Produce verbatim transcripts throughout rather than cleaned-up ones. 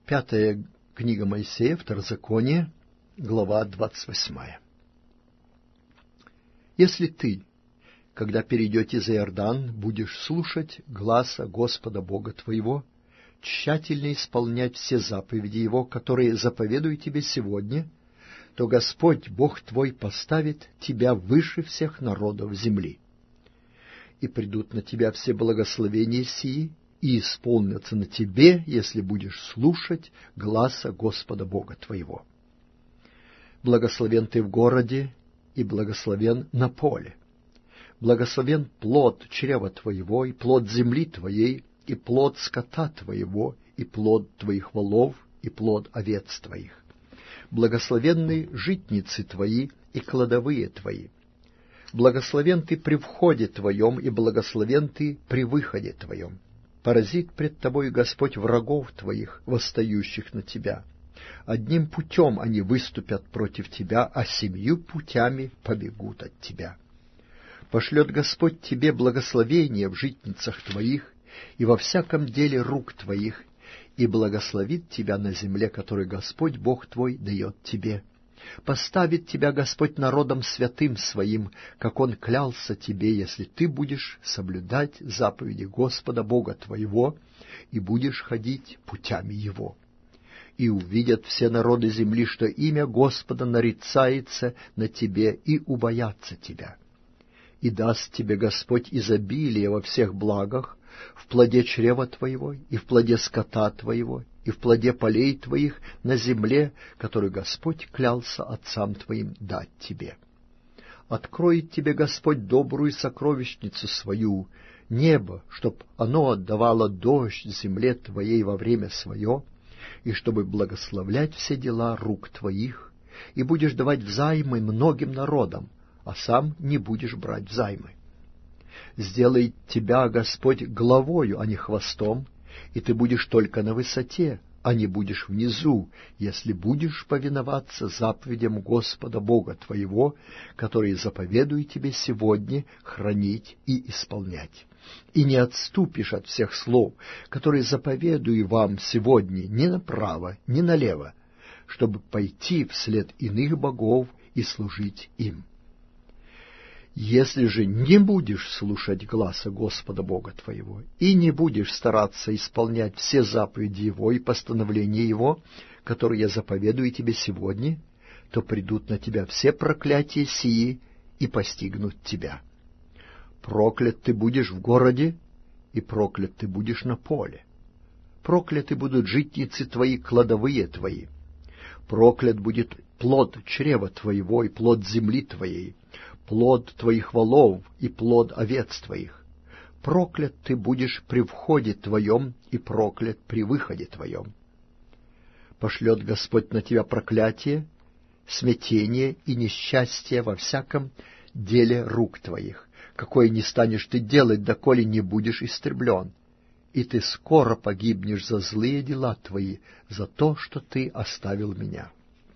Пятая книга Моисея, Второзаконие, глава двадцать восьмая. Если ты, когда перейдете за Иордан, будешь слушать гласа Господа Бога твоего, тщательно исполнять все заповеди Его, которые заповедую тебе сегодня, то Господь Бог твой поставит тебя выше всех народов земли. И придут на тебя все благословения сии, и исполнятся на тебе, если будешь слушать гласа Господа Бога твоего. Благословен ты в городе, и благословен на поле. Благословен плод чрева твоего, и плод земли твоей, и плод скота твоего, и плод твоих волов, и плод овец твоих. Благословенны житницы твои и кладовые твои. Благословен ты при входе твоем, и благословен ты при выходе твоем. Поразит пред тобой Господь врагов твоих, восстающих на тебя. Одним путем они выступят против тебя, а семью путями побегут от тебя. Пошлет Господь тебе благословение в житницах твоих и во всяком деле рук твоих, и благословит тебя на земле, которую Господь Бог твой дает тебе. Поставит тебя Господь народом святым своим, как Он клялся тебе, если ты будешь соблюдать заповеди Господа Бога твоего и будешь ходить путями Его. И увидят все народы земли, что имя Господа нарицается на тебе, и убоятся тебя. И даст тебе Господь изобилие во всех благах, в плоде чрева твоего, и в плоде скота твоего, и в плоде полей твоих на земле, которую Господь клялся отцам твоим дать тебе. Откроет тебе Господь добрую сокровищницу свою, небо, чтоб оно отдавало дождь земле твоей во время свое, и чтобы благословлять все дела рук твоих, и будешь давать взаймы многим народам, а сам не будешь брать взаймы. Сделает тебя Господь главою, а не хвостом, и ты будешь только на высоте, а не будешь внизу, если будешь повиноваться заповедям Господа Бога твоего, которые заповедую тебе сегодня хранить и исполнять. И не отступишь от всех слов, которые заповедую вам сегодня ни направо, ни налево, чтобы пойти вслед иных богов и служить им. Если же не будешь слушать гласа Господа Бога твоего и не будешь стараться исполнять все заповеди Его и постановления Его, которые я заповедую тебе сегодня, то придут на тебя все проклятия сии и постигнут тебя. Проклят ты будешь в городе, и проклят ты будешь на поле. Прокляты будут житницы твои, кладовые твои. Проклят будет плод чрева твоего и плод земли твоей, плод твоих волов и плод овец твоих. Проклят ты будешь при входе твоем, и проклят при выходе твоем. Пошлет Господь на тебя проклятие, смятение и несчастье во всяком деле рук твоих, какое не станешь ты делать, доколе не будешь истреблен. И ты скоро погибнешь за злые дела твои, за то, что ты оставил меня.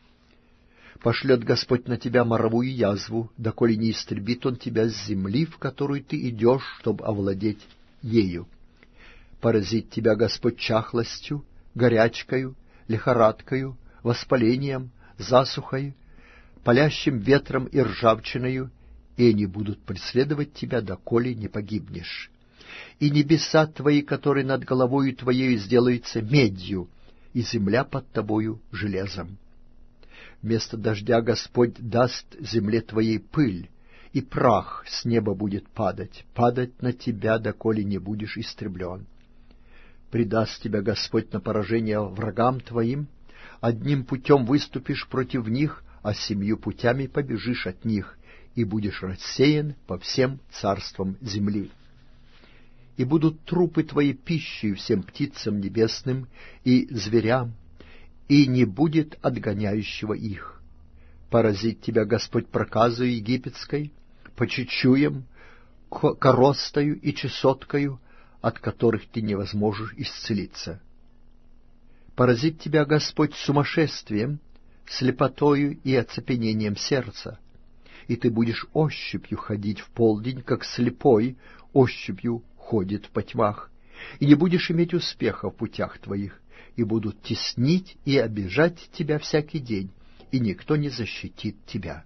Пошлет Господь на тебя моровую язву, доколе не истребит Он тебя с земли, в которую ты идешь, чтобы овладеть ею. Поразит тебя Господь чахлостью, горячкою, лихорадкою, воспалением, засухой, палящим ветром и ржавчиною, и они будут преследовать тебя, доколе не погибнешь. И небеса твои, которые над головою твоею, сделаются медью, и земля под тобою железом. Вместо дождя Господь даст земле твоей пыль, и прах с неба будет падать, падать на тебя, доколе не будешь истреблен. Предаст тебя Господь на поражение врагам твоим, одним путем выступишь против них, а семью путями побежишь от них, и будешь рассеян по всем царствам земли. И будут трупы твои пищей всем птицам небесным и зверям, и не будет отгоняющего их. Поразит тебя Господь проказою египетской, по чечуям, коростою и чесоткою, от которых ты не возможешь исцелиться. Поразит тебя Господь сумасшествием, слепотою и оцепенением сердца, и ты будешь ощупью ходить в полдень, как слепой ощупью ходит в потьмах, и не будешь иметь успеха в путях твоих, и будут теснить и обижать тебя всякий день, и никто не защитит тебя.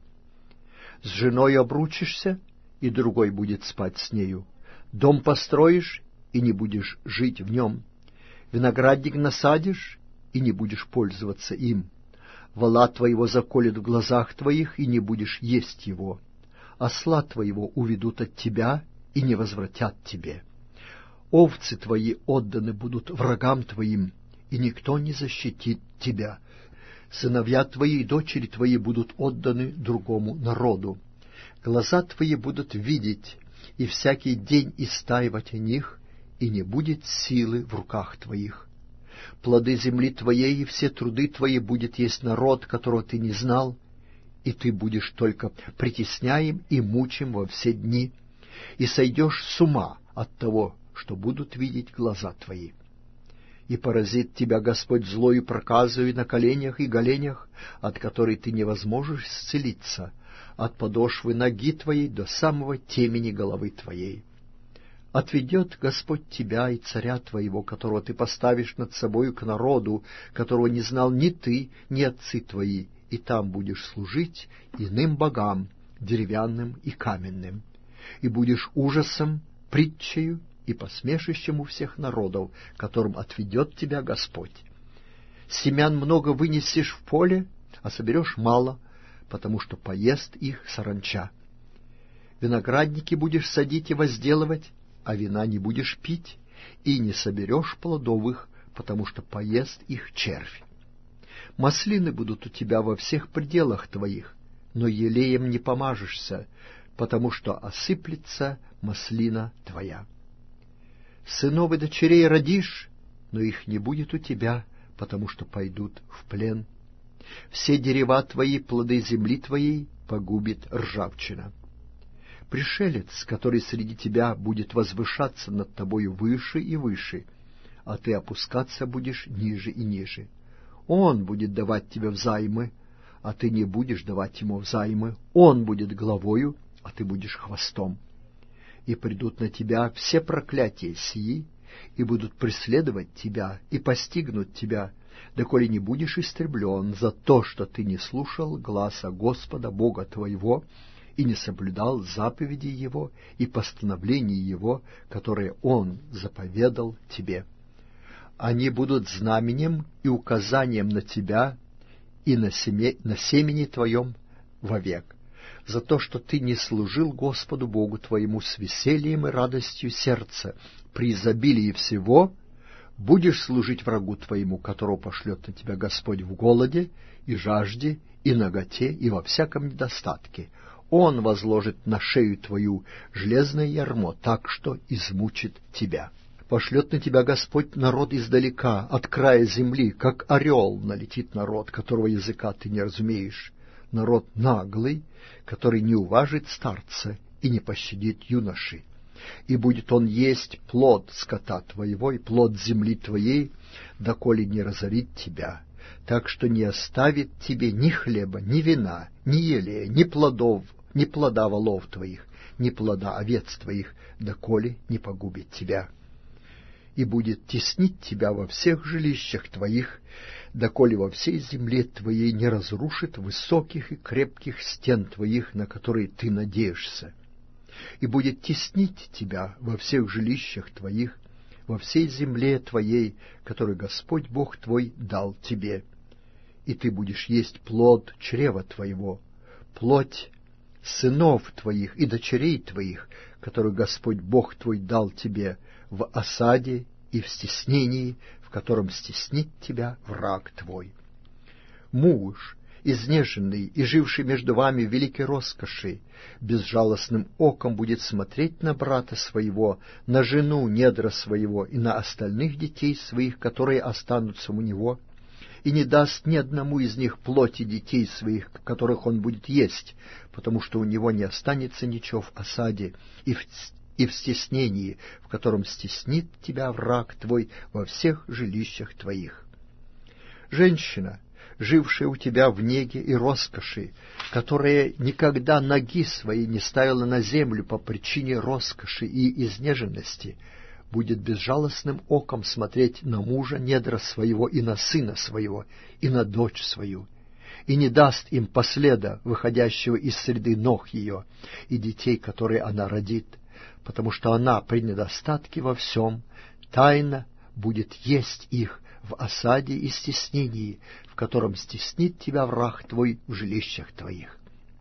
С женой обручишься, и другой будет спать с нею. Дом построишь, и не будешь жить в нем. Виноградник насадишь, и не будешь пользоваться им. Вола твоего заколет в глазах твоих, и не будешь есть его. Осла твоего уведут от тебя, и не возвратят тебе. Овцы твои отданы будут врагам твоим, и никто не защитит тебя. Сыновья твои и дочери твои будут отданы другому народу. Глаза твои будут видеть, и всякий день истаивать о них, и не будет силы в руках твоих. Плоды земли твоей и все труды твои будет есть народ, которого ты не знал, и ты будешь только притесняем и мучим во все дни, и сойдешь с ума от того, что будут видеть глаза твои. И поразит тебя Господь злою проказою на коленях и голенях, от которой ты не возможешь исцелиться, от подошвы ноги твоей до самого темени головы твоей. Отведет Господь тебя и царя твоего, которого ты поставишь над собою, к народу, которого не знал ни ты, ни отцы твои, и там будешь служить иным богам, деревянным и каменным, и будешь ужасом, притчею и посмешищем у всех народов, которым отведет тебя Господь. Семян много вынесешь в поле, а соберешь мало, потому что поест их саранча. Виноградники будешь садить и возделывать, а вина не будешь пить, и не соберешь плодовых, потому что поест их червь. Маслины будут у тебя во всех пределах твоих, но елеем не помажешься, потому что осыплется маслина твоя. Сынов и дочерей родишь, но их не будет у тебя, потому что пойдут в плен. Все дерева твои, плоды земли твоей, погубит ржавчина. Пришелец, который среди тебя будет возвышаться над тобою выше и выше, а ты опускаться будешь ниже и ниже. Он будет давать тебе взаймы, а ты не будешь давать ему взаймы. Он будет главою, а ты будешь хвостом. И придут на тебя все проклятия сии, и будут преследовать тебя, и постигнут тебя, доколе не будешь истреблен за то, что ты не слушал гласа Господа Бога твоего, и не соблюдал заповедей Его и постановлений Его, которые Он заповедал тебе. Они будут знаменем и указанием на тебя и на, семе, на семени твоем вовек, за то, что ты не служил Господу Богу твоему с весельем и радостью сердца, при изобилии всего будешь служить врагу твоему, которого пошлет на тебя Господь в голоде и жажде и наготе и во всяком недостатке. Он возложит на шею твою железное ярмо, так что измучит тебя. Пошлет на тебя Господь народ издалека, от края земли, как орел налетит народ, которого языка ты не разумеешь, народ наглый, который не уважит старца и не пощадит юноши. И будет он есть плод скота твоего и плод земли твоей, доколе не разорит тебя, так что не оставит тебе ни хлеба, ни вина, ни елея, ни плодов, ни плода волов твоих, ни плода овец твоих, доколе не погубит тебя. И будет теснить тебя во всех жилищах твоих, доколе во всей земле твоей не разрушит высоких и крепких стен твоих, на которые ты надеешься. И будет теснить тебя во всех жилищах твоих, во всей земле твоей, которую Господь Бог твой дал тебе. И ты будешь есть плод чрева твоего, плоть сынов твоих и дочерей твоих, которую Господь Бог твой дал тебе в осаде и в стеснении, в котором стеснит тебя враг твой. Муж, изнеженный и живший между вами в великой роскоши, безжалостным оком будет смотреть на брата своего, на жену недра своего и на остальных детей своих, которые останутся у него, и не даст ни одному из них плоти детей своих, которых он будет есть, потому что у него не останется ничего в осаде и в, и в стеснении, в котором стеснит тебя враг твой во всех жилищах твоих. Женщина, жившая у тебя в неге и роскоши, которая никогда ноги своей не ставила на землю по причине роскоши и изнеженности, будет безжалостным оком смотреть на мужа недра своего и на сына своего, и на дочь свою, и не даст им последа, выходящего из среды ног ее, и детей, которые она родит, потому что она при недостатке во всем тайно будет есть их в осаде и стеснении, в котором стеснит тебя враг твой в жилищах твоих.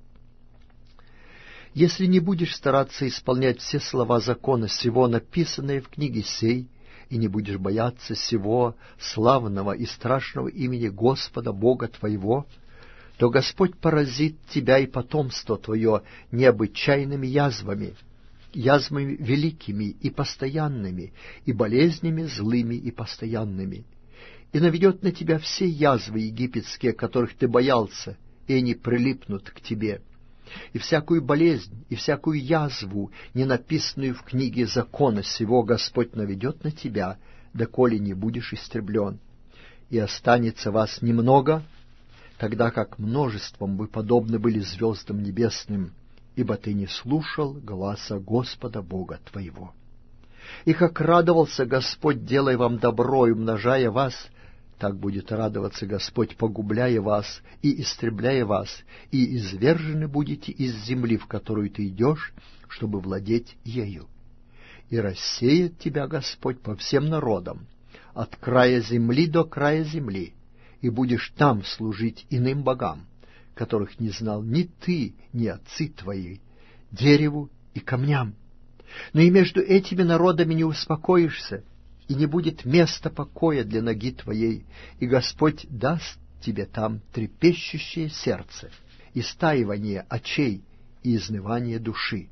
Если не будешь стараться исполнять все слова закона сего, написанные в книге сей, и не будешь бояться сего славного и страшного имени Господа Бога твоего, то Господь поразит тебя и потомство твое необычайными язвами, язвами великими и постоянными, и болезнями злыми и постоянными, и наведет на тебя все язвы египетские, которых ты боялся, и они прилипнут к тебе, и всякую болезнь, и всякую язву, не написанную в книге закона сего, Господь наведет на тебя, доколе не будешь истреблен. И останется вас немного, тогда как множеством вы подобны были звездам небесным, ибо ты не слушал гласа Господа Бога твоего. И как радовался Господь, делая вам добро и умножая вас, так будет радоваться Господь, погубляя вас и истребляя вас, и извержены будете из земли, в которую ты идешь, чтобы владеть ею. И рассеет тебя Господь по всем народам, от края земли до края земли, и будешь там служить иным богам, которых не знал ни ты, ни отцы твои, дереву и камням. Но и между этими народами не успокоишься, и не будет места покоя для ноги твоей, и Господь даст тебе там трепещущее сердце, и стаивание очей, и изнывание души.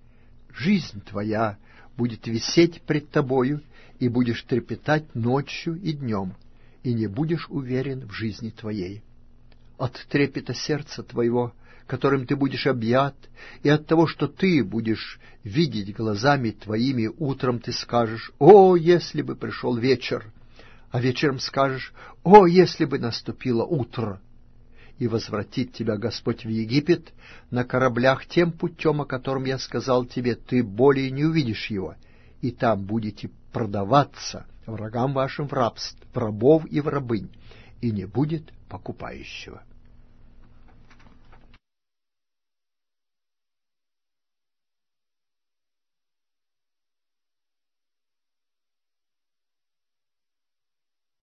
Жизнь твоя будет висеть пред тобою, и будешь трепетать ночью и днем, и не будешь уверен в жизни твоей. От трепета сердца твоего, которым ты будешь объят, и от того, что ты будешь видеть глазами твоими, утром ты скажешь: «О, если бы пришел вечер!» А вечером скажешь: «О, если бы наступило утро!» И возвратит тебя Господь в Египет на кораблях тем путем, о котором я сказал тебе, ты более не увидишь его, и там будете продаваться врагам вашим в рабство, в рабов и в рабынь, и не будет покупающего.